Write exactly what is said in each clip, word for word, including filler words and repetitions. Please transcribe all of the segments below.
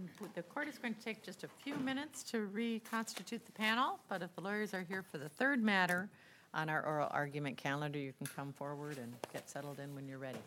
the court is going to take just a few minutes to reconstitute the panel, but if the lawyers are here for the third matter on our oral argument calendar, you can come forward and get settled in when you're ready.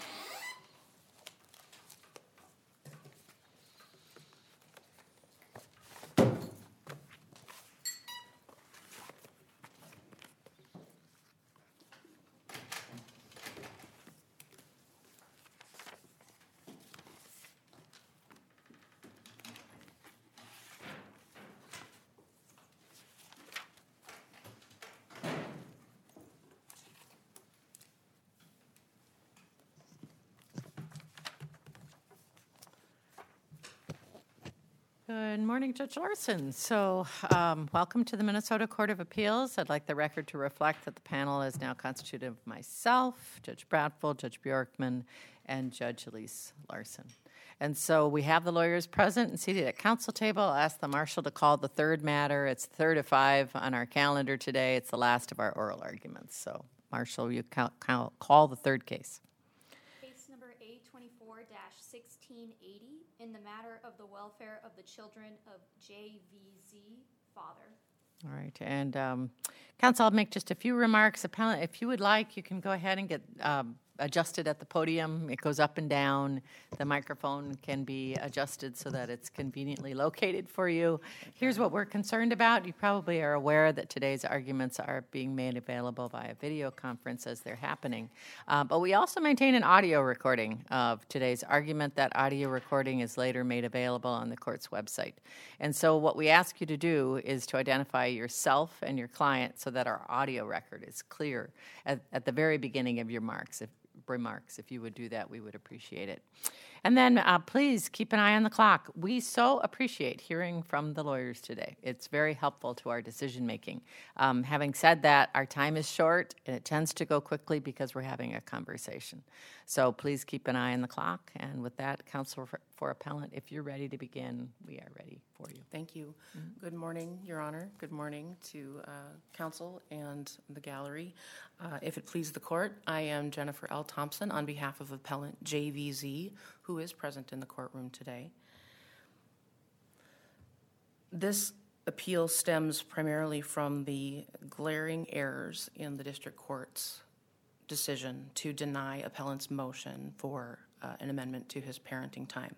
Good morning, Judge Larson. So um, welcome to the Minnesota Court of Appeals. I'd like the record to reflect that the panel is now constituted of myself, Judge Bradfield, Judge Bjorkman, and Judge Elise Larson. And so we have the lawyers present and seated at council table. I'll ask the marshal to call the third matter. It's third of five on our calendar today. It's the last of our oral arguments. So, Marshal, you call, call, call the third case. Case number A twenty-four dash sixteen eighty in the matter of the welfare of the children of J V Z, father. All right, and um, counsel, I'll make just a few remarks. Appellant, if you would like, you can go ahead and get um, adjusted at the podium. It goes up and down. The microphone can be adjusted so that it's conveniently located for you. Here's what we're concerned about. You probably are aware that today's arguments are being made available via video conference as they're happening. Uh, but we also maintain an audio recording of today's argument. That audio recording is later made available on the court's website. And so what we ask you to do is to identify yourself and your client so that our audio record is clear at, at the very beginning of your marks. If remarks. If you would do that, we would appreciate it. And then uh, please keep an eye on the clock. We so appreciate hearing from the lawyers today. It's very helpful to our decision making. Um, having said that, our time is short and it tends to go quickly because we're having a conversation. So please keep an eye on the clock. And with that, Counsel for, for Appellant, if you're ready to begin, we are ready for you. Thank you. Mm-hmm. Good morning, Your Honor. Good morning to uh, counsel and the gallery. Uh, if it pleases the court, I am Jennifer L. Thompson on behalf of Appellant J V Z, who is present in the courtroom today. This appeal stems primarily from the glaring errors in the district court's decision to deny appellant's motion for uh, an amendment to his parenting time.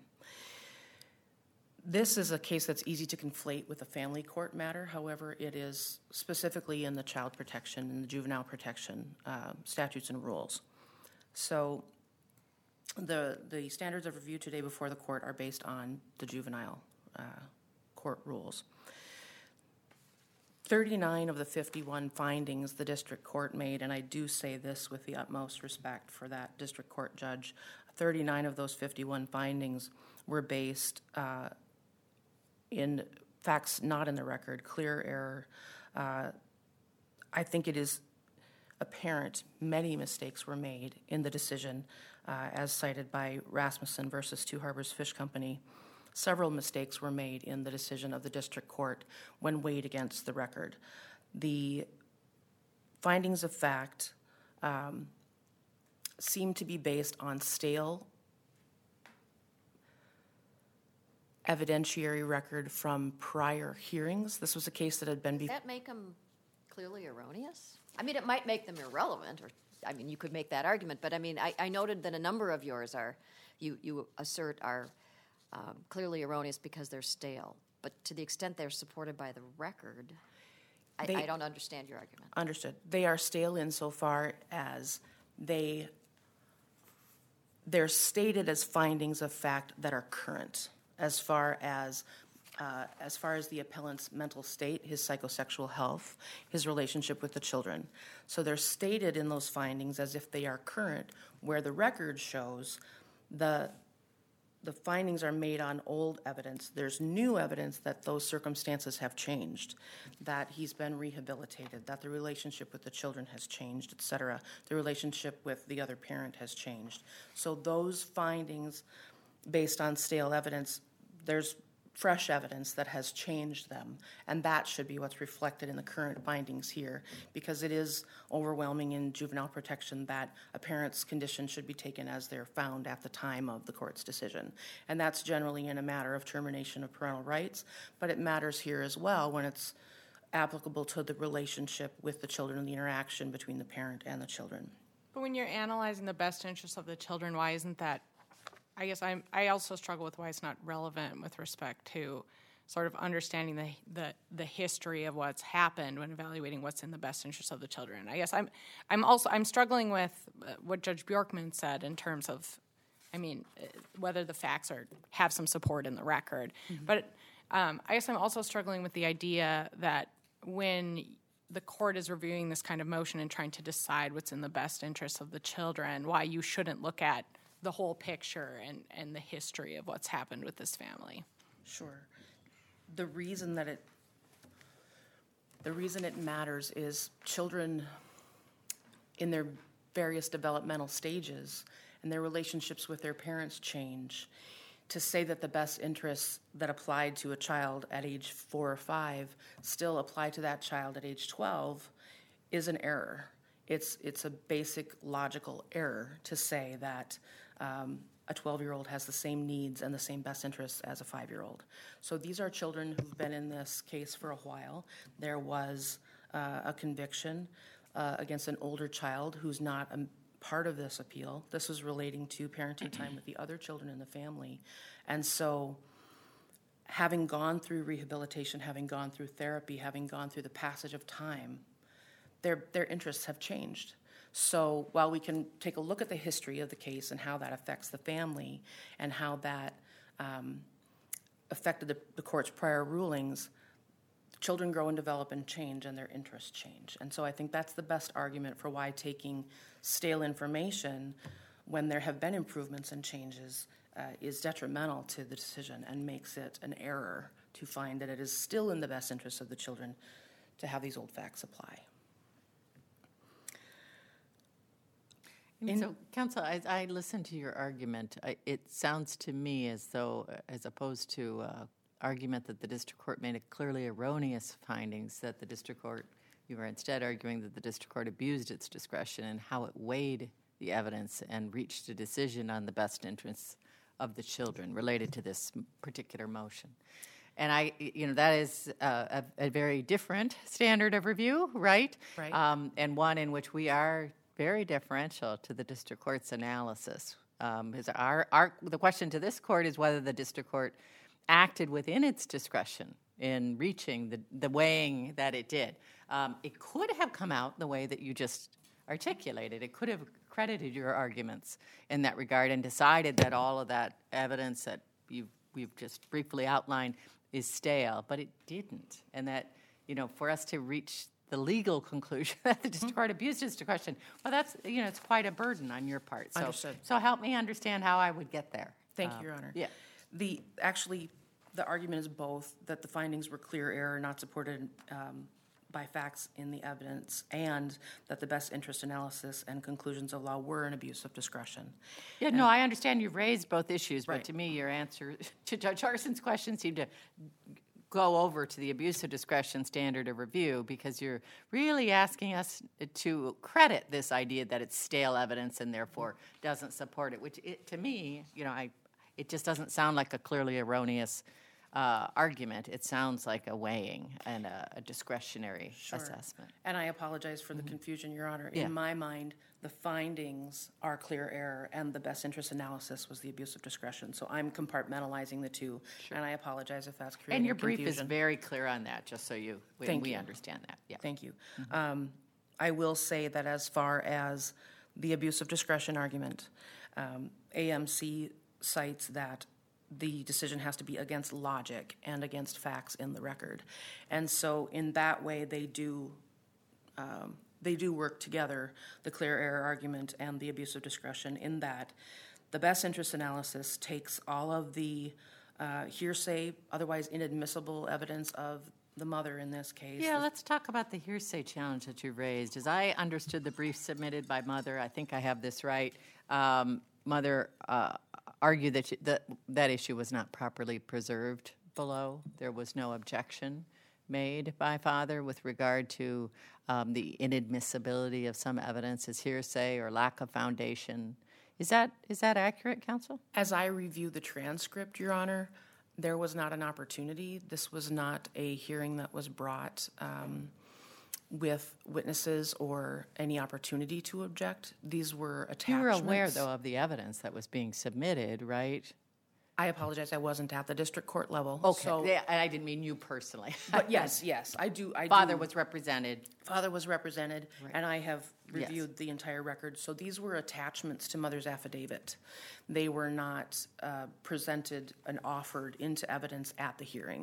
This is a case that's easy to conflate with a family court matter. However, it is specifically in the child protection and the juvenile protection uh, statutes and rules. So the the standards of review today before the court are based on the juvenile uh, court rules. thirty-nine of the fifty-one findings the district court made, and I do say this with the utmost respect for that district court judge, thirty-nine of those fifty-one findings were based uh, in facts not in the record, clear error. Uh, I think it is apparent many mistakes were made in the decision, uh, as cited by Rasmussen versus Two Harbors Fish Company. Several mistakes were made in the decision of the district court when weighed against the record. The findings of fact um, seem to be based on stale evidentiary record from prior hearings. This was a case that had been... Does that make them clearly erroneous? I mean, it might make them irrelevant, or, I mean, you could make that argument, but I mean, I, I noted that a number of yours are, you, you assert are um, clearly erroneous because they're stale, but to the extent they're supported by the record, I, they, I don't understand your argument. Understood. They are stale insofar as they, they're stated as findings of fact that are current, as far as uh, as far as the appellant's mental state, his psychosexual health, his relationship with the children. So they're stated in those findings as if they are current, where the record shows the the findings are made on old evidence. There's new evidence that those circumstances have changed, that he's been rehabilitated, that the relationship with the children has changed, et cetera. The relationship with the other parent has changed. So those findings based on stale evidence, there's fresh evidence that has changed them, and that should be what's reflected in the current findings here, because it is overwhelming in juvenile protection that a parent's condition should be taken as they're found at the time of the court's decision. And that's generally in a matter of termination of parental rights, but it matters here as well when it's applicable to the relationship with the children and the interaction between the parent and the children. But when you're analyzing the best interests of the children, why isn't that, I guess I'm, I also struggle with why it's not relevant with respect to sort of understanding the, the the history of what's happened when evaluating what's in the best interest of the children. I guess I'm I'm also I'm struggling with what Judge Bjorkman said in terms of, I mean, whether the facts are have some support in the record. Mm-hmm. But um, I guess I'm also struggling with the idea that when the court is reviewing this kind of motion and trying to decide what's in the best interest of the children, why you shouldn't look at the whole picture and, and the history of what's happened with this family. Sure. The reason that it the reason it matters is children in their various developmental stages and their relationships with their parents change. To say that the best interests that applied to a child at age four or five still apply to that child at age twelve is an error. It's it's a basic logical error to say that um, a twelve-year-old has the same needs and the same best interests as a five-year-old. So these are children who've been in this case for a while. There was uh, a conviction uh, against an older child who's not a part of this appeal. This was relating to parenting time with the other children in the family. And so having gone through rehabilitation, having gone through therapy, having gone through the passage of time, their their interests have changed. So while we can take a look at the history of the case and how that affects the family and how that um, affected the, the court's prior rulings, children grow and develop and change, and their interests change. And so I think that's the best argument for why taking stale information when there have been improvements and changes uh, is detrimental to the decision and makes it an error to find that it is still in the best interest of the children to have these old facts apply. In, so, Counsel, as I listen to your argument, I, it sounds to me as though, uh, as opposed to uh, argument that the district court made a clearly erroneous findings, that the district court, you were instead arguing that the district court abused its discretion in how it weighed the evidence and reached a decision on the best interests of the children related to this particular motion. And I, you know, that is uh, a, a very different standard of review, right? Right. Um, and one in which we are very deferential to the district court's analysis. Um, is our, our, the question to this court is whether the district court acted within its discretion in reaching the, the weighing that it did. Um, it could have come out the way that you just articulated. It could have credited your arguments in that regard and decided that all of that evidence that you've, we've just briefly outlined is stale, but it didn't. And that, you know, for us to reach the legal conclusion that the district court abused its discretion, well, that's, you know, it's quite a burden on your part. So, Understood. So help me understand how I would get there. Thank Um, you, Your Honor. Yeah. The, actually, the argument is both, that the findings were clear error, not supported um, by facts in the evidence, and that the best interest analysis and conclusions of law were an abuse of discretion. Yeah, And- no, I understand you've raised both issues, but Right. to me, your answer to Judge Harson's question seemed to go over to the abuse of discretion standard of review, because you're really asking us to credit this idea that it's stale evidence and therefore doesn't support it, which it, to me, you know, I, it just doesn't sound like a clearly erroneous uh, argument. It sounds like a weighing and a, a discretionary Sure. assessment. And I apologize for the confusion, Your Honor. Yeah. In my mind, the findings are clear error, and the best interest analysis was the abuse of discretion. So I'm compartmentalizing the two, and I apologize if that's creating And your confusion. brief is very clear on that, just so you, we, Thank we you. understand that. Yeah. Thank you. Um, I will say that as far as the abuse of discretion argument, um, A M C cites that the decision has to be against logic and against facts in the record. And so in that way, they do um, they do work together, the clear error argument and the abuse of discretion, in that the best interest analysis takes all of the uh, hearsay, otherwise inadmissible evidence of the mother in this case. Yeah, let's talk about the hearsay challenge that you raised. As I understood the brief submitted by Mother, I think I have this right, um, Mother uh, argued that, she, that that issue was not properly preserved below. There was no objection made by father with regard to um, the inadmissibility of some evidence as hearsay or lack of foundation. Is that is that accurate, counsel? As I review the transcript, Your Honor, there was not an opportunity. This was not a hearing that was brought um, with witnesses or any opportunity to object. These were attachments. You were aware, though, of the evidence that was being submitted, right? I apologize, I wasn't at the district court level. Okay, So, yeah, and I didn't mean you personally. but yes, yes, I do. I Father do. was represented. Father was represented, and I have Yes. reviewed the entire record. So these were attachments to mother's affidavit. They were not uh, presented and offered into evidence at the hearing.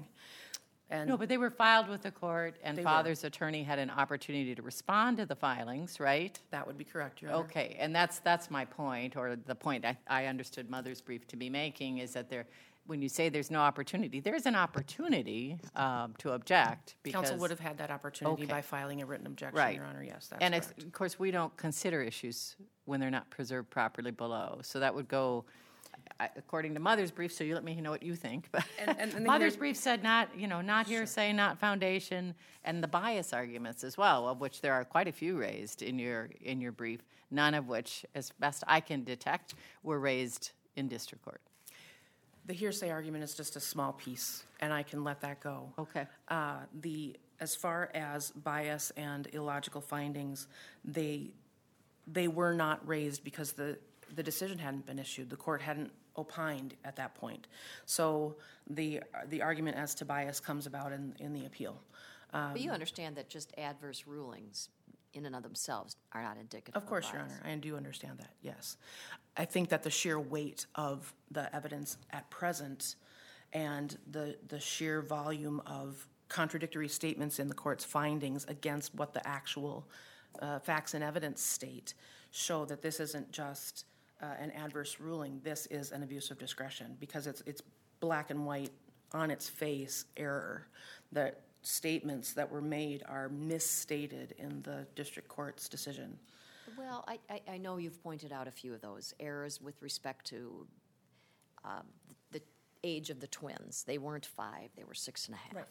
And No, but they were filed with the court, and They were. father's attorney had an opportunity to respond to the filings, right? that would be correct, Your Honor. Okay, and that's, that's my point, or the point I, I understood mother's brief to be making, is that there, when you say there's no opportunity, there's an opportunity um, to object, because... Counsel would have had that opportunity Okay. by filing a written objection, Right. Your Honor, yes, that's And ex- correct. of course, we don't consider issues when they're not preserved properly below. So that would go, I- according to Mother's brief, so you let me know what you think. But And- and- and Mother's here's- brief said not, you know, not hearsay, not foundation, and the bias arguments as well, of which there are quite a few raised in your, in your brief, none of which, as best I can detect, were raised in district court. The hearsay argument is just a small piece, and I can let that go. Okay. Uh, the, as far as bias and illogical findings, they, they were not raised because the, the decision hadn't been issued. The court hadn't opined at that point. So the, the argument as to bias comes about in, in the appeal. But you understand that just adverse rulings in and of themselves are not indicative of Of course, Your bias. Honor, I do understand that, yes. I think that the sheer weight of the evidence at present and the, the sheer volume of contradictory statements in the court's findings against what the actual uh, facts and evidence state show that this isn't just uh, an adverse ruling, this is an abuse of discretion, because it's, it's black and white on its face error. The statements that were made are misstated in the district court's decision. Well, I, I, I know you've pointed out a few of those errors with respect to um, the age of the twins. They weren't five, they were six and a half. Right.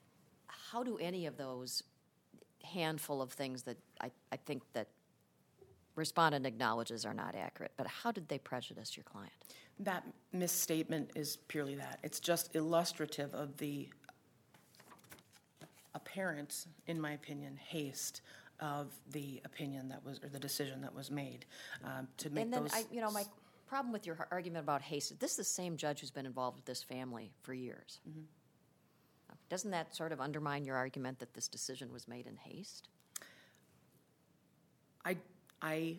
How do any of those handful of things that I, I think that respondent acknowledges are not accurate, but how did they prejudice your client? That misstatement is purely that. It's just illustrative of the apparent, in my opinion, haste of the opinion that was, or the decision that was made um, to make And then, those. I, you know, my problem with your argument about haste, this is the same judge who's been involved with this family for years. Mm-hmm. Doesn't that sort of undermine your argument that this decision was made in haste? I, I,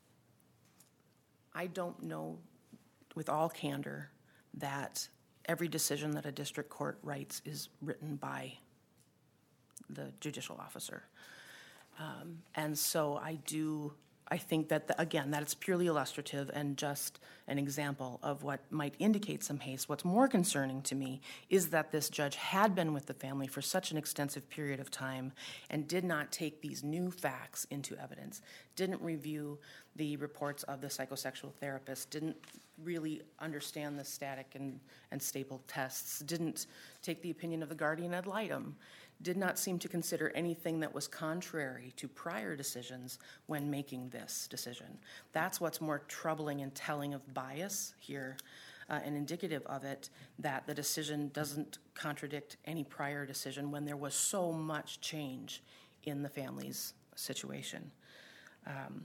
I don't know with all candor that every decision that a district court writes is written by the judicial officer. Um, and so I do, I think that, the, again, that it's purely illustrative and just an example of what might indicate some haste. What's more concerning to me is that this judge had been with the family for such an extensive period of time and did not take these new facts into evidence, didn't review the reports of the psychosexual therapist, didn't really understand the static and, and staple tests, didn't take the opinion of the guardian ad litem, did not seem to consider anything that was contrary to prior decisions when making this decision. That's what's more troubling and telling of bias here uh, and indicative of it, that the decision doesn't contradict any prior decision when there was so much change in the family's situation. Um,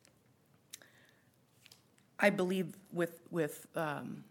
I believe with, with um,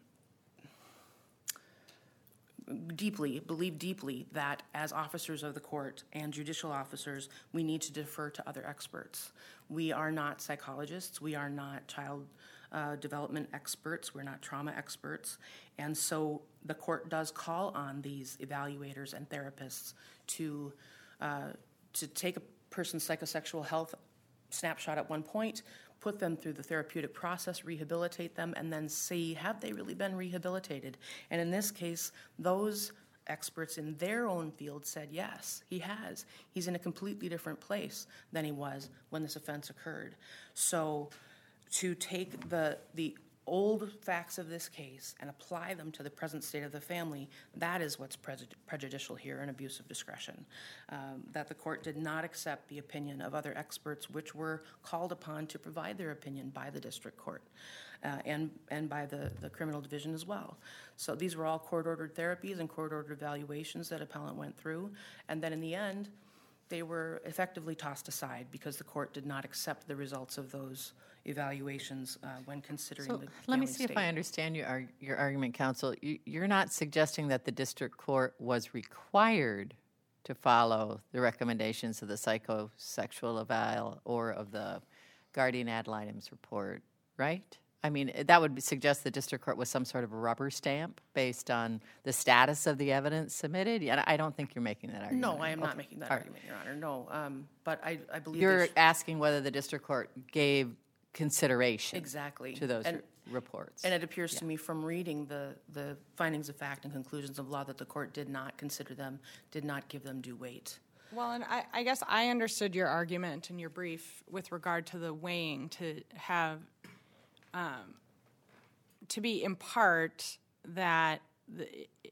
deeply, believe deeply that as officers of the court and judicial officers, we need to defer to other experts. We are not psychologists. We are not child uh, development experts. We're not trauma experts. And so the court does call on these evaluators and therapists to, uh, to take a person's psychosexual health snapshot at one point, put them through the therapeutic process, rehabilitate them, and then see, have they really been rehabilitated? And in this case, those experts in their own field said, yes, he has. He's in a completely different place than he was when this offense occurred. So to take the, the old facts of this case and apply them to the present state of the family, that is what's prejudicial here in abuse of discretion. Um, that the court did not accept the opinion of other experts which were called upon to provide their opinion by the district court uh, and, and by the, the criminal division as well. So these were all court-ordered therapies and court-ordered evaluations that appellant went through. And then in the end, they were effectively tossed aside because the court did not accept the results of those evaluations uh, when considering So the let me family see if state. I understand your, arg- your argument, counsel. You, you're not suggesting that the district court was required to follow the recommendations of the psychosexual eval or of the guardian ad litem's report, right? I mean, that would suggest the district court was some sort of a rubber stamp based on the status of the evidence submitted. And I don't think you're making that argument. No, I am not Okay. making that All right. argument, Your Honor. No, um, but I, I believe You're there's- asking whether the district court gave consideration exactly to those and, re- reports. and it appears to me from reading the, the findings of fact and conclusions of law that the court did not consider them, did not give them due weight. Well, and I, I guess I understood your argument in your brief with regard to the weighing to have, um, to be in part that the,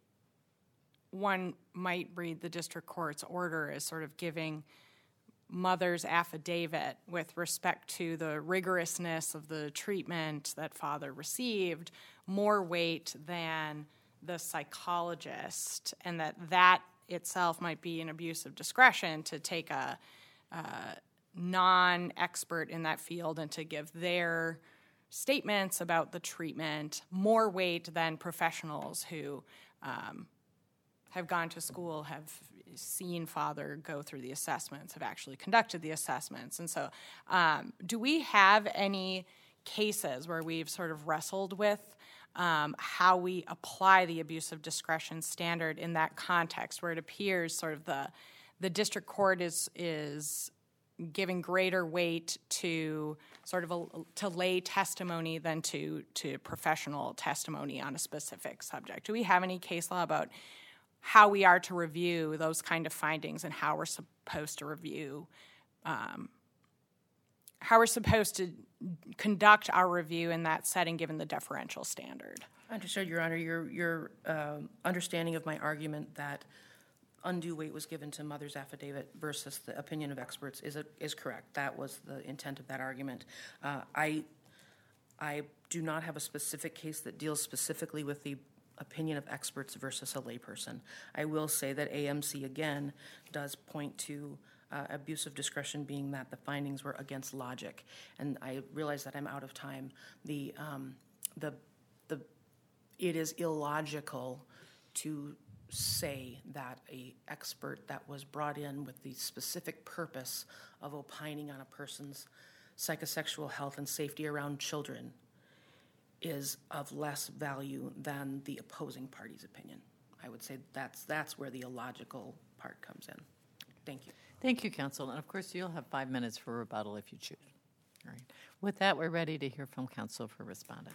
one might read the district court's order as sort of giving mother's affidavit with respect to the rigorousness of the treatment that father received more weight than the psychologist, and that that itself might be an abuse of discretion to take a, a non-expert in that field and to give their statements about the treatment more weight than professionals who um, have gone to school, have seen father go through the assessments, have actually conducted the assessments. And so um, do we have any cases where we've sort of wrestled with um, how we apply the abuse of discretion standard in that context, where it appears sort of the the district court is is giving greater weight to sort of a, to lay testimony than to to professional testimony on a specific subject? Do we have any case law about how we are to review those kind of findings and how we're supposed to review, um, how we're supposed to conduct our review in that setting given the deferential standard? I understood, Your Honor, your, your um, understanding of my argument that undue weight was given to mother's affidavit versus the opinion of experts is, a, is correct. That was the intent of that argument. Uh, I, I do not have a specific case that deals specifically with the opinion of experts versus a layperson. I will say that A M C, again, does point to uh, abuse of discretion being that the findings were against logic. And I realize that I'm out of time. The, um, the, the, it is illogical to say that a expert that was brought in with the specific purpose of opining on a person's psychosexual health and safety around children is of less value than the opposing party's opinion. I would say that's that's where the illogical part comes in. Thank you. Thank you, counsel. And of course, you'll have five minutes for rebuttal if you choose. All right. With that, we're ready to hear from counsel for respondent.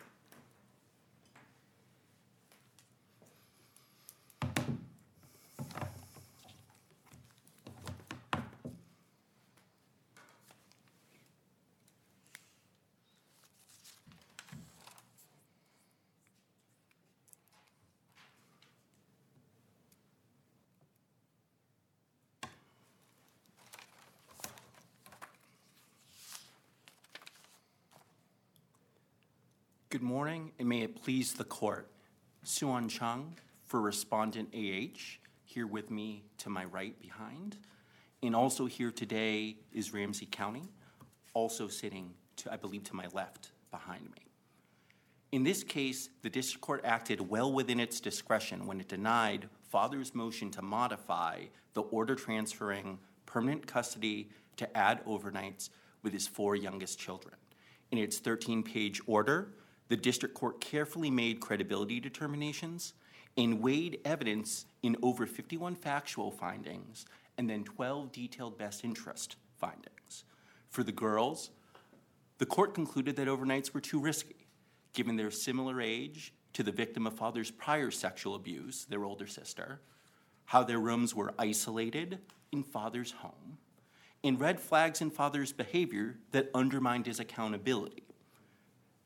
Good morning, and may it please the court. Suan Chung for respondent A H, here with me to my right behind. And also here today is Ramsey County, also sitting, to, I believe, to my left behind me. In this case, the district court acted well within its discretion when it denied father's motion to modify the order transferring permanent custody to add overnights with his four youngest children. In its thirteen-page order, the district court carefully made credibility determinations and weighed evidence in over fifty-one factual findings and then twelve detailed best interest findings. For the girls, the court concluded that overnights were too risky, given their similar age to the victim of father's prior sexual abuse, their older sister, how their rooms were isolated in father's home, and red flags in father's behavior that undermined his accountability.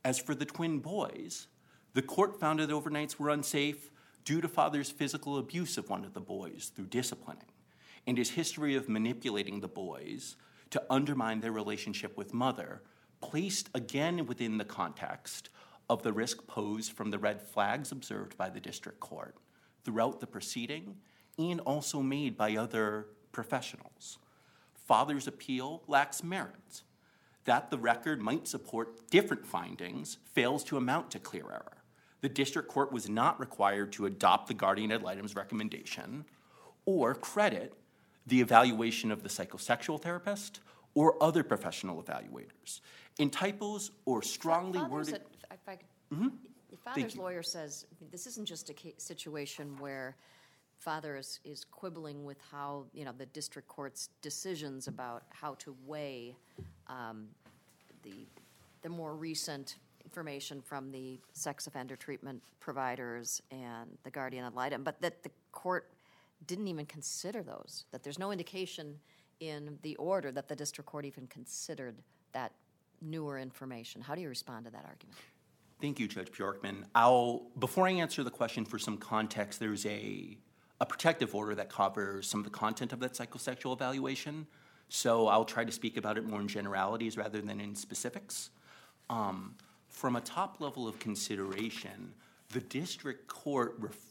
As for the twin boys, the court found that overnights were unsafe due to father's physical abuse of one of the boys through disciplining, and his history of manipulating the boys to undermine their relationship with mother, placed again within the context of the risk posed from the red flags observed by the district court throughout the proceeding and also made by other professionals. Father's appeal lacks merit. That the record might support different findings fails to amount to clear error. The district court was not required to adopt the guardian ad litem's recommendation or credit the evaluation of the psychosexual therapist or other professional evaluators. In typos or strongly Father's worded... a- if I could- Mhm. The father's you. lawyer says, this isn't just a ca- situation where father is, is quibbling with how, you know, the district court's decisions about how to weigh um, the, the more recent information from the sex offender treatment providers and the guardian ad litem, but that the court didn't even consider those, that there's no indication in the order that the district court even considered that newer information. How do you respond to that argument? Thank you, Judge Bjorkman. I'll, before I answer the question, for some context, there's a, a protective order that covers some of the content of that psychosexual evaluation. So I'll try to speak about it more in generalities rather than in specifics. Um, from a top level of consideration, the district court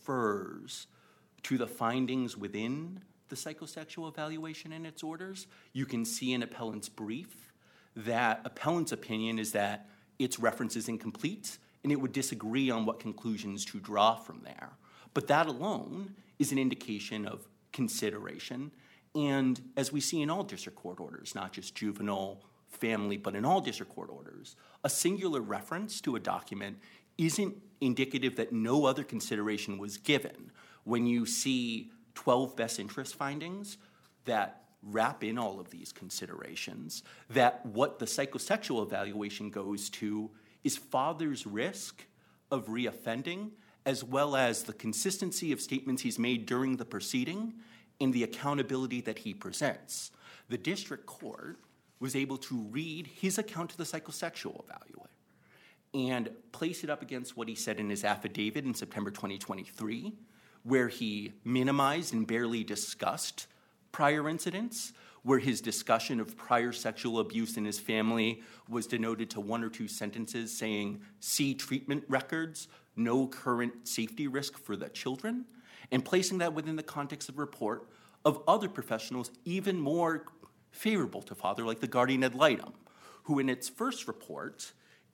refers to the findings within the psychosexual evaluation in its orders. You can see in appellant's brief that appellant's opinion is that its reference is incomplete, and it would disagree on what conclusions to draw from there. But that alone is an indication of consideration, and as we see in all district court orders, not just juvenile, family, but in all district court orders, a singular reference to a document isn't indicative that no other consideration was given. When you see twelve best interest findings that wrap in all of these considerations, that what the psychosexual evaluation goes to is father's risk of reoffending, as well as the consistency of statements he's made during the proceeding and the accountability that he presents. The district court was able to read his account of the psychosexual evaluator and place it up against what he said in his affidavit in September twenty twenty-three, where he minimized and barely discussed prior incidents, where his discussion of prior sexual abuse in his family was denoted to one or two sentences saying, see treatment records, no current safety risk for the children, and placing that within the context of report of other professionals even more favorable to father, like the guardian ad litem, who in its first report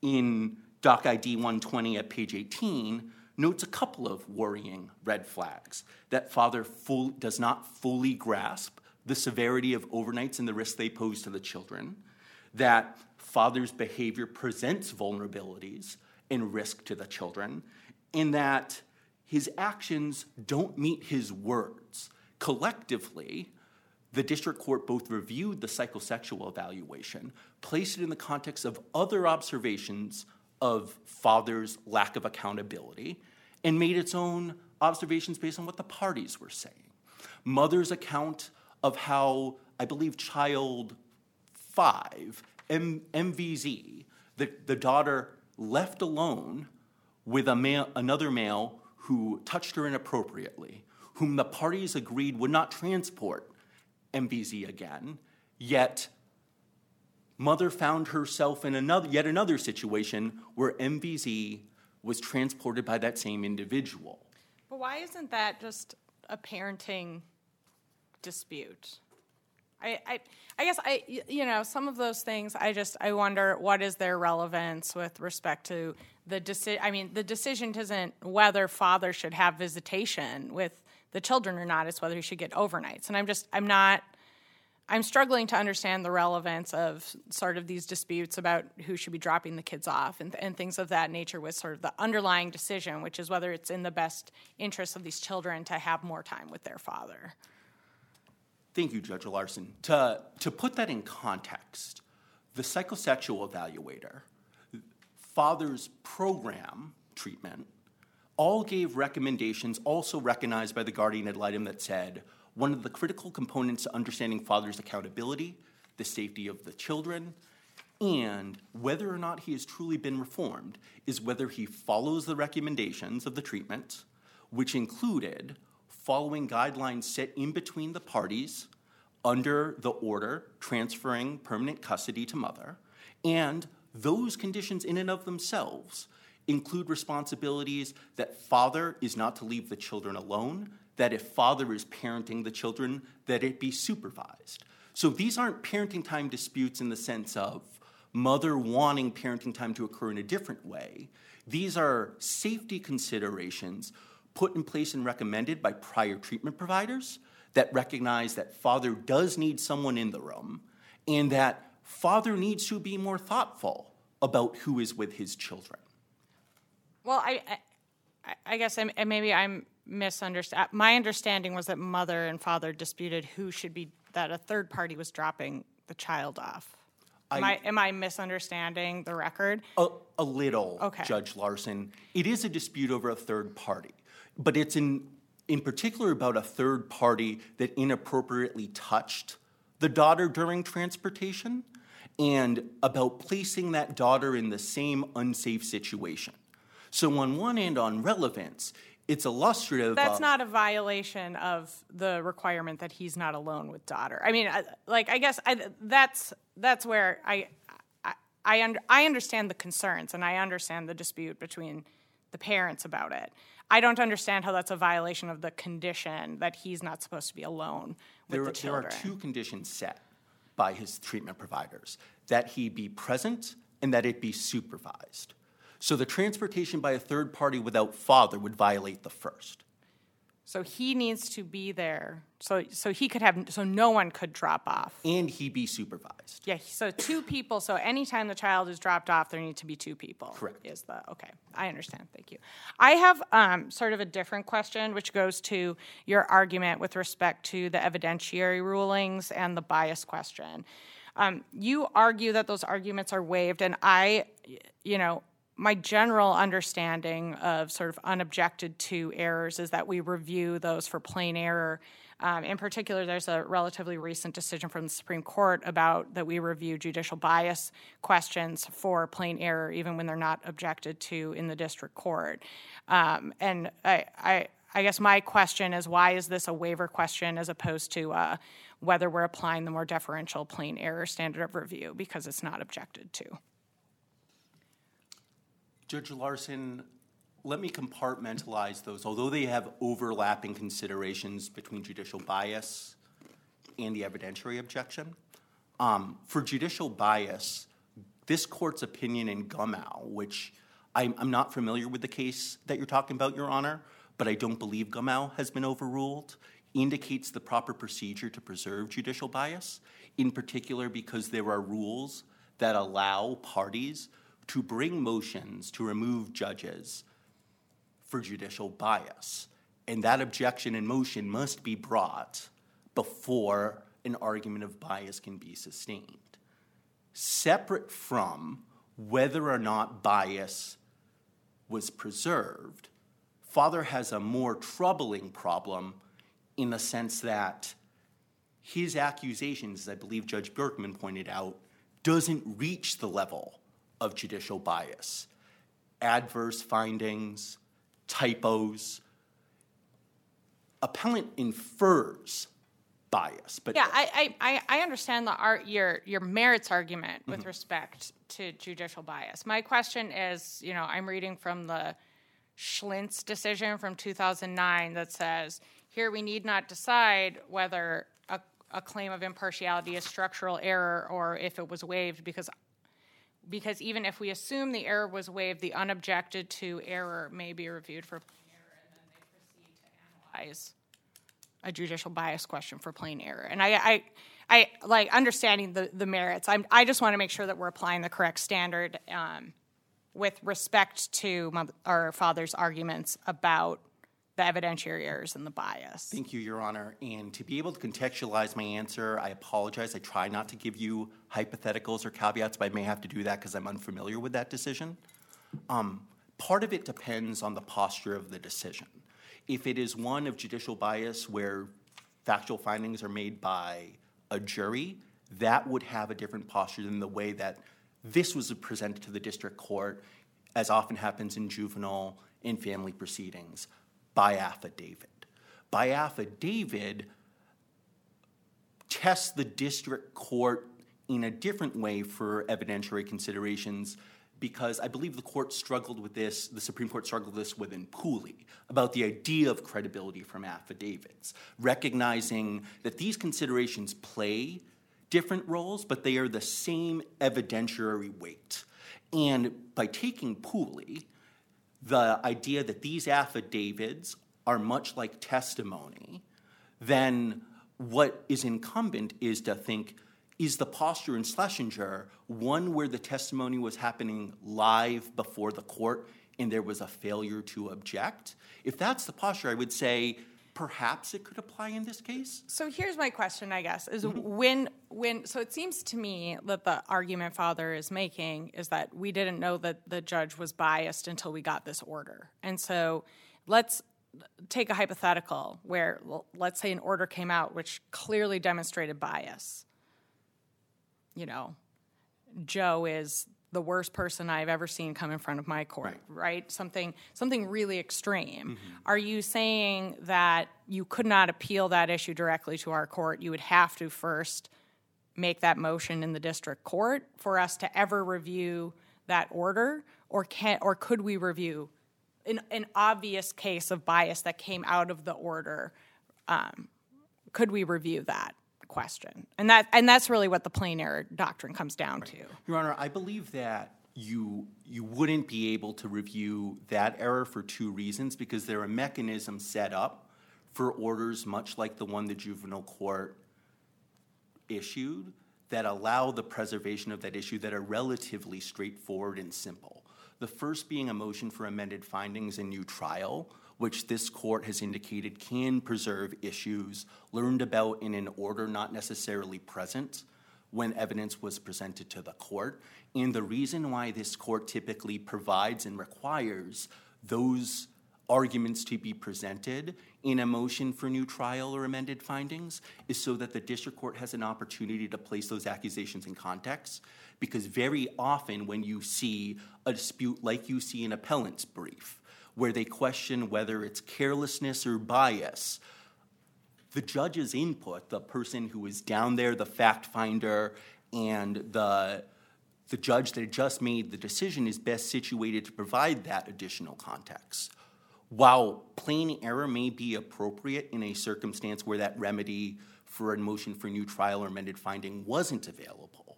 in Doc I D one twenty at page eighteen notes a couple of worrying red flags, that father full, does not fully grasp the severity of overnights and the risk they pose to the children, that father's behavior presents vulnerabilities and risk to the children, and that his actions don't meet his words. Collectively, the district court both reviewed the psychosexual evaluation, placed it in the context of other observations of father's lack of accountability, and made its own observations based on what the parties were saying. Mother's account of how, I believe, child five, M- MVZ, the, the daughter left alone with a male, another male who touched her inappropriately, whom the parties agreed would not transport M V Z again, yet mother found herself in another, yet another situation where M V Z was transported by that same individual. But why isn't that just a parenting dispute? I, I, I guess I, you know, some of those things, I just, I wonder what is their relevance with respect to the decision. I mean, the decision isn't whether father should have visitation with the children or not, it's whether he should get overnights. And I'm just, I'm not, I'm struggling to understand the relevance of sort of these disputes about who should be dropping the kids off and, and things of that nature with sort of the underlying decision, which is whether it's in the best interest of these children to have more time with their father. Thank you, Judge Larson. To, to put that in context, the psychosexual evaluator, father's program treatment, all gave recommendations also recognized by the guardian ad litem that said, one of the critical components to understanding father's accountability, the safety of the children, And whether or not he has truly been reformed is whether he follows the recommendations of the treatment, which included following guidelines set in between the parties under the order transferring permanent custody to mother, and those conditions in and of themselves include responsibilities that father is not to leave the children alone, that if father is parenting the children, that it be supervised. So these aren't parenting time disputes in the sense of mother wanting parenting time to occur in a different way. These are safety considerations put in place and recommended by prior treatment providers that recognize that father does need someone in the room and that father needs to be more thoughtful about who is with his children. Well, I, I, I guess I'm, maybe I'm misunderstanding. My understanding was that mother and father disputed who should be, that a third party was dropping the child off. Am I, I, am I misunderstanding the record? A, a little, okay. Judge Larson. It is a dispute over a third party, but it's in, in particular about a third party that inappropriately touched the daughter during transportation and about placing that daughter in the same unsafe situation. So on one end, on relevance, it's illustrative. That's of, not a violation of the requirement that he's not alone with daughter. I mean, I, like, I guess I, that's that's where I I I, under, I understand the concerns and I understand the dispute between the parents about it. I don't understand how that's a violation of the condition that he's not supposed to be alone with there, the children. There are two conditions set by his treatment providers, that he be present and that it be supervised. So the transportation by a third party without father would violate the first. So he needs to be there. So so he could have, so no one could drop off. And he be supervised. Yeah, so two people. So anytime the child is dropped off, there need to be two people. Correct. Is the, okay, I understand, thank you. I have um, sort of a different question, which goes to your argument with respect to the evidentiary rulings and the bias question. Um, you argue that those arguments are waived, and I, you know, my general understanding of sort of unobjected to errors is that we review those for plain error. Um, in particular, there's a relatively recent decision from the Supreme Court about that we review judicial bias questions for plain error, even when they're not objected to in the district court. Um, and I, I, I guess my question is, why is this a waiver question as opposed to uh, whether we're applying the more deferential plain error standard of review because it's not objected to? Judge Larson, let me compartmentalize those. Although they have overlapping considerations between judicial bias and the evidentiary objection, um, for judicial bias, this court's opinion in Gumow, which I'm, I'm not familiar with the case that you're talking about, Your Honor, but I don't believe Gumow has been overruled, indicates the proper procedure to preserve judicial bias, in particular because there are rules that allow parties to bring motions to remove judges for judicial bias. And that objection and motion must be brought before an argument of bias can be sustained. Separate from whether or not bias was preserved, Father has a more troubling problem in the sense that his accusations, as I believe Judge Berkman pointed out, doesn't reach the level of judicial bias. Adverse findings, typos. Appellant infers bias, but yeah, I I, I understand the art, your your merits argument with mm-hmm. respect to judicial bias. My question is, you know, I'm reading from the Schlintz decision from two thousand nine that says, here we need not decide whether a, a claim of impartiality is structural error or if it was waived because Because even if we assume the error was waived, the unobjected to error may be reviewed for plain error, and then they proceed to analyze a judicial bias question for plain error. And I, I, I like understanding the, the merits. I'm, I just want to make sure that we're applying the correct standard um, with respect to my, our father's arguments about the evidentiary errors and the bias. Thank you, Your Honor. And to be able to contextualize my answer, I apologize. I try not to give you hypotheticals or caveats, but I may have to do that because I'm unfamiliar with that decision. Um, part of it depends on the posture of the decision. If it is one of judicial bias where factual findings are made by a jury, that would have a different posture than the way that This was presented to the district court, as often happens in juvenile and family proceedings, by affidavit. By affidavit, test the district court in a different way for evidentiary considerations, because I believe the court struggled with this, the Supreme Court struggled with this within Pooley, about the idea of credibility from affidavits, recognizing that these considerations play different roles, but they are the same evidentiary weight. And by taking Pooley, the idea that these affidavits are much like testimony, then what is incumbent is to think, is the posture in Schlesinger one where the testimony was happening live before the court and there was a failure to object? If that's the posture, I would say perhaps it could apply in this case. So here's my question, I guess, is when, when, so it seems to me that the argument Father is making is that we didn't know that the judge was biased until we got this order. And so let's take a hypothetical where, well, let's say an order came out which clearly demonstrated bias. You know, Joe is the worst person I've ever seen come in front of my court, right? right? Something something really extreme. Mm-hmm. Are you saying that you could not appeal that issue directly to our court? You would have to first make that motion in the district court for us to ever review that order? Or can or could we review an, an obvious case of bias that came out of the order? Um, could we review that question? And that and that's really what the plain error doctrine comes down right. to. Your Honor, I believe that you you wouldn't be able to review that error for two reasons, because there are mechanisms set up for orders much like the one the juvenile court issued that allow the preservation of that issue that are relatively straightforward and simple. The first being a motion for amended findings and new trial, which this court has indicated can preserve issues learned about in an order not necessarily present when evidence was presented to the court. And the reason why this court typically provides and requires those arguments to be presented in a motion for new trial or amended findings is so that the district court has an opportunity to place those accusations in context. Because very often when you see a dispute like you see in appellant's brief, where they question whether it's carelessness or bias, the judge's input, the person who is down there, the fact finder, and the, the judge that just made the decision is best situated to provide that additional context. While plain error may be appropriate in a circumstance where that remedy for a motion for new trial or amended finding wasn't available,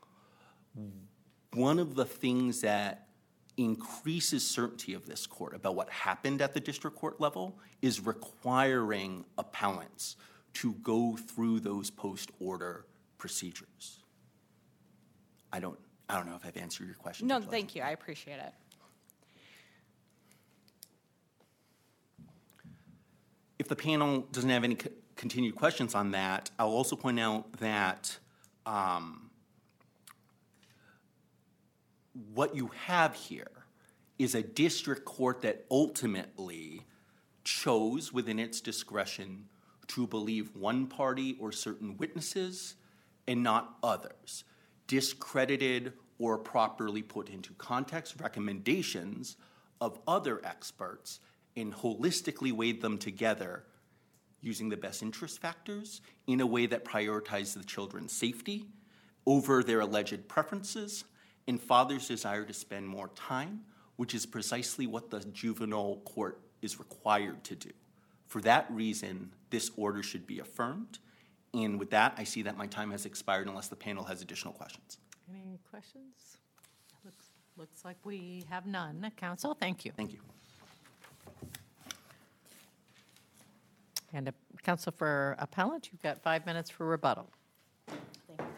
one of the things that increases certainty of this court about what happened at the district court level is requiring appellants to go through those post-order procedures. I don't, I don't know if I've answered your question. No, thank you. I appreciate it. If the panel doesn't have any c- continued questions on that, I'll also point out that um, what you have here is a district court that ultimately chose within its discretion to believe one party or certain witnesses and not others, discredited or properly put into context recommendations of other experts and holistically weighed them together using the best interest factors in a way that prioritized the children's safety over their alleged preferences and father's desire to spend more time, which is precisely what the juvenile court is required to do. For that reason, this order should be affirmed. And with that, I see that my time has expired unless the panel has additional questions. Any questions? Looks, looks like we have none. Counsel, thank you. Thank you. And uh, counsel for appellant, you've got five minutes for rebuttal. Thank you, Ron.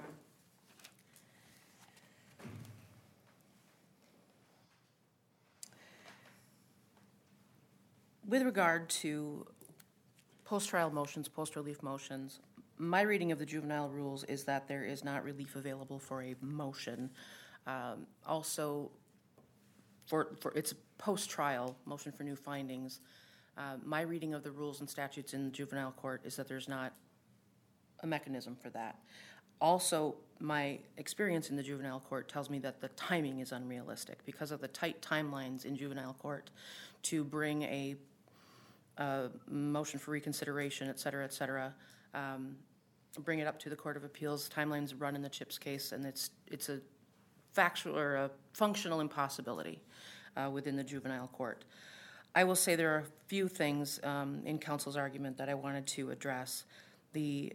With regard to post-trial motions, post-relief motions, my reading of the juvenile rules is that there is not relief available for a motion. Um, also, for, for it's a post-trial motion for new findings. Uh, my reading of the rules and statutes in juvenile court is that there's not a mechanism for that. Also, my experience in the juvenile court tells me that the timing is unrealistic because of the tight timelines in juvenile court to bring a, a motion for reconsideration, et cetera, et cetera, um, bring it up to the Court of Appeals. Timelines run in the CHIPS case, and it's it's a factual or a functional impossibility uh, within the juvenile court. I will say there are a few things um, in counsel's argument that I wanted to address. The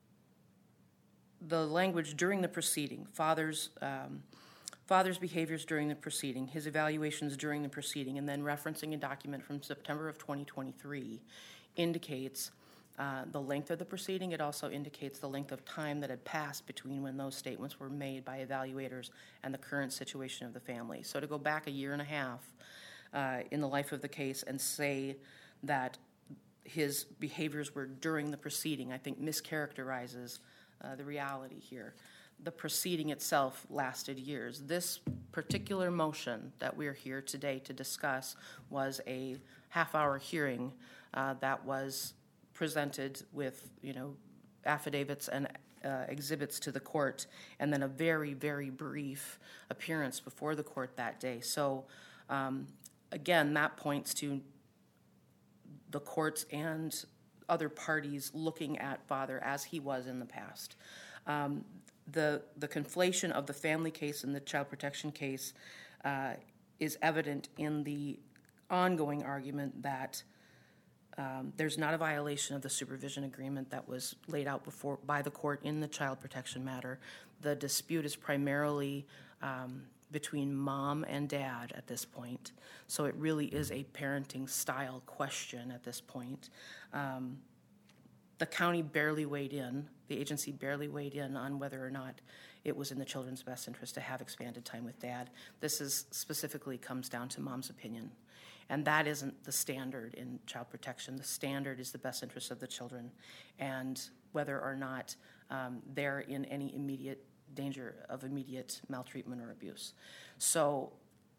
the language during the proceeding, father's um, father's behaviors during the proceeding, his evaluations during the proceeding, and then referencing a document from September of twenty twenty-three indicates uh, the length of the proceeding. It also indicates the length of time that had passed between when those statements were made by evaluators and the current situation of the family. So to go back a year and a half uh, in the life of the case and say that his behaviors were during the proceeding, I think mischaracterizes Uh, the reality here. The proceeding itself lasted years. This particular motion that we're here today to discuss was a half-hour hearing uh, that was presented with, you know, affidavits and uh, exhibits to the court, and then a very, very brief appearance before the court that day. So, um, again, that points to the courts and other parties looking at father as he was in the past. Um, the the conflation of the family case and the child protection case uh, is evident in the ongoing argument that um, there's not a violation of the supervision agreement that was laid out before by the court in the child protection matter. The dispute is primarily um, between mom and dad at this point. So it really is a parenting style question at this point. Um, the county barely weighed in, the agency barely weighed in on whether or not it was in the children's best interest to have expanded time with dad. This is specifically comes down to mom's opinion. And that isn't the standard in child protection. The standard is the best interest of the children and whether or not um, they're in any immediate danger of immediate maltreatment or abuse. So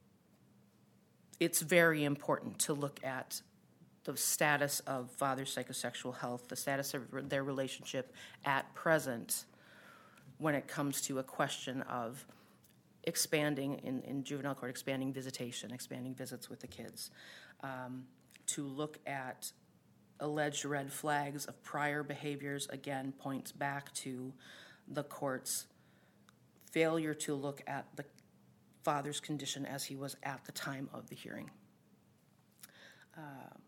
it's very important to look at the status of father's psychosexual health, the status of their relationship at present when it comes to a question of expanding in, in juvenile court, expanding visitation, expanding visits with the kids, um, to look at alleged red flags of prior behaviors, again, points back to the court's failure to look at the father's condition as he was at the time of the hearing. Uh,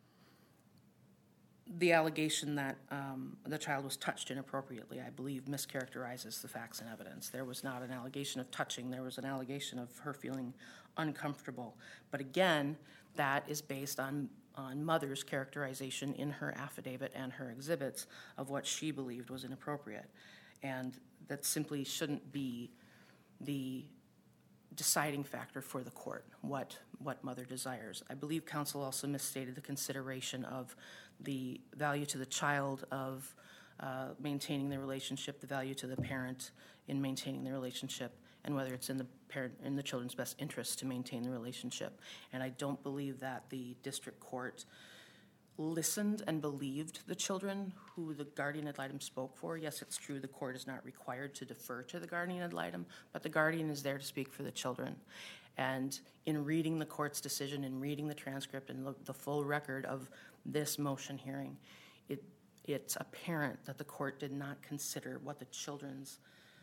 the allegation that um, the child was touched inappropriately, I believe, mischaracterizes the facts and evidence. There was not an allegation of touching. There was an allegation of her feeling uncomfortable. But again, that is based on, on mother's characterization in her affidavit and her exhibits of what she believed was inappropriate. And that simply shouldn't be the deciding factor for the court, what what mother desires. I believe counsel also misstated the consideration of the value to the child of uh, maintaining the relationship, the value to the parent in maintaining the relationship, and whether it's in the parent in the children's best interest to maintain the relationship. And I don't believe that the district court listened and believed the children who the guardian ad litem spoke for. Yes, it's true the court is not required to defer to the guardian ad litem, but the guardian is there to speak for the children. And in reading the court's decision, in reading the transcript and the full record of this motion hearing, it it's apparent that the court did not consider what the children's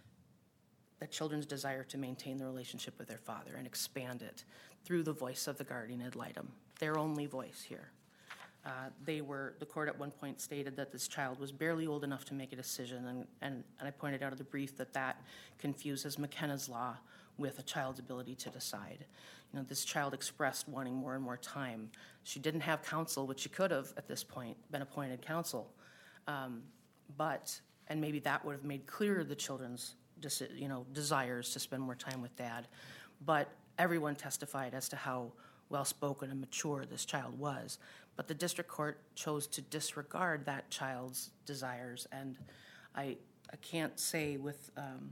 the children's desire to maintain the relationship with their father and expand it through the voice of the guardian ad litem, their only voice here. Uh, they were, the court at one point stated that this child was barely old enough to make a decision, and, and, and I pointed out of the brief that that confuses McKenna's law with a child's ability to decide. You know, this child expressed wanting more and more time. She didn't have counsel, which she could have at this point been appointed counsel, um, but, and maybe that would have made clear the children's, deci- you know, desires to spend more time with dad, but everyone testified as to how well-spoken and mature this child was. But the district court chose to disregard that child's desires, and I I can't say with um,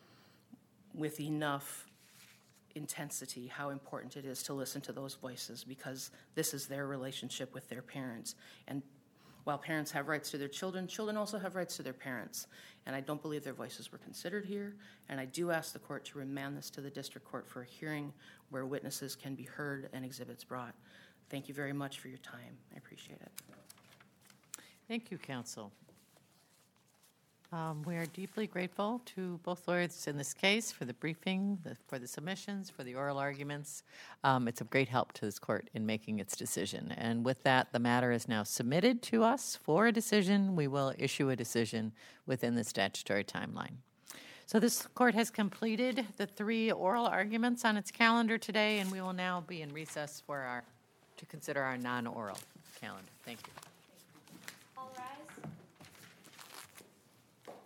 with enough intensity how important it is to listen to those voices, because this is their relationship with their parents. And while parents have rights to their children, children also have rights to their parents. And I don't believe their voices were considered here. And I do ask the court to remand this to the district court for a hearing where witnesses can be heard and exhibits brought. Thank you very much for your time. I appreciate it. Thank you, counsel. Um, We are deeply grateful to both lawyers in this case for the briefing, the- for the submissions, for the oral arguments. Um, It's of great help to this court in making its decision. And with that, the matter is now submitted to us for a decision. We will issue a decision within the statutory timeline. So this court has completed the three oral arguments on its calendar today, and we will now be in recess for our, to consider our non-oral calendar. Thank you. All rise.